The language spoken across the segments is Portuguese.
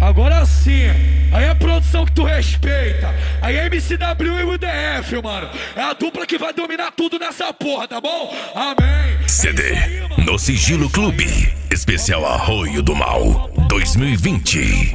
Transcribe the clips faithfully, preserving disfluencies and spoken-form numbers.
Agora sim, aí é a produção que tu respeita. Aí é M C W e o D F, mano. É a dupla que vai dominar tudo nessa porra, tá bom? Amém. C D é aí, no Sigilo Clube, especial Arroio do Mal dois mil e vinte.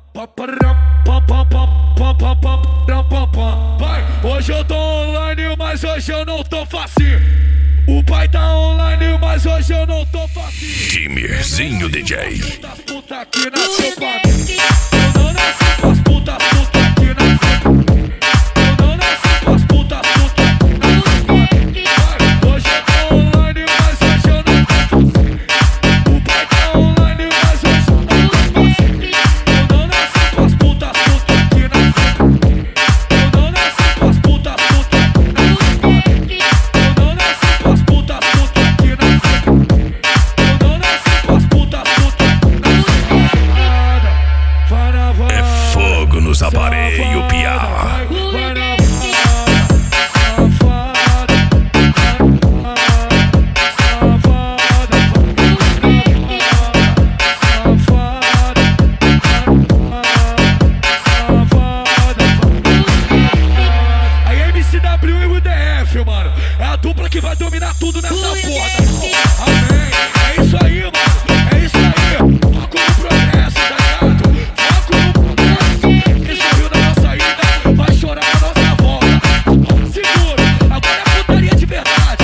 Vai, hoje eu tô online, mas hoje eu não tô facinho. O pai tá online, mas hoje eu não tô facinho. Timerzinho D J. Puta aqui na sopa. Eu não nasci pras putas, puta aqui na sopa. Eu não nasci pras putas, puta aqui na sopa. Hoje eu tô online, mas hoje eu não tô facinho. O pai tá online, mas hoje eu não tô facinho. Eu não nasci pras putas, puta aqui na sopa. Eu não nasci pras putas, puta aqui na sopa. Eu não nasci pras putas, puta aqui na sopa. Eu não nasci pras putas, puta aqui na sopa. É fogo nos aparelhos, piá. Aí M C W e o D F, mano. É a dupla que vai dominar tudo nessa porra, tá bom? Amém. É isso aí, mano. É isso aí. Foco no progresso, tá ligado? Foco no progresso. Quem sorriu na nossa ida vai chorar na nossa volta. Seguro, agora é putaria de verdade.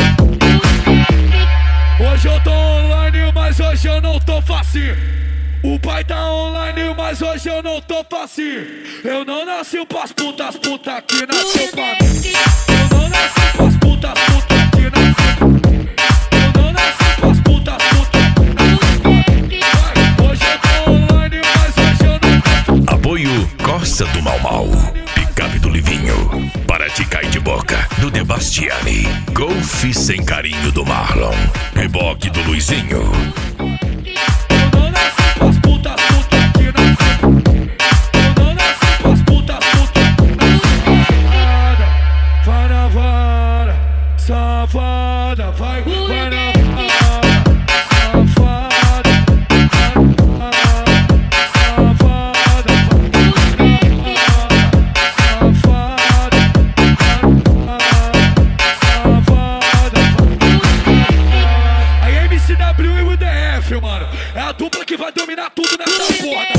Hoje eu tô online, mas hoje eu não tô facinho. O pai tá online, mas hoje eu não tô facinho. Eu não nasci pras putas, puta aqui nasceu pra mim. Eu não nasci pras putas, puta aqui nasceu. Eu não nasci pras putas, puta aqui nasceu. Vai, hoje eu tô online, mas hoje eu não tô facinho. Apoio Costa do Mal Mal, Picape do Livinho, Para Te Cair de Boca do Debastiani, Golfe Sem Carinho do Marlon, Reboque do Luizinho. Eu não nasci pras putas, puta aqui nasceu. Eu não nasci pras putas, puta aqui nasceu. Vai na vara, safada, vai, vai na vara, safada, safada, safada. Aí M C W e o D F, mano. É a dupla que vai dominar tudo nessa porra.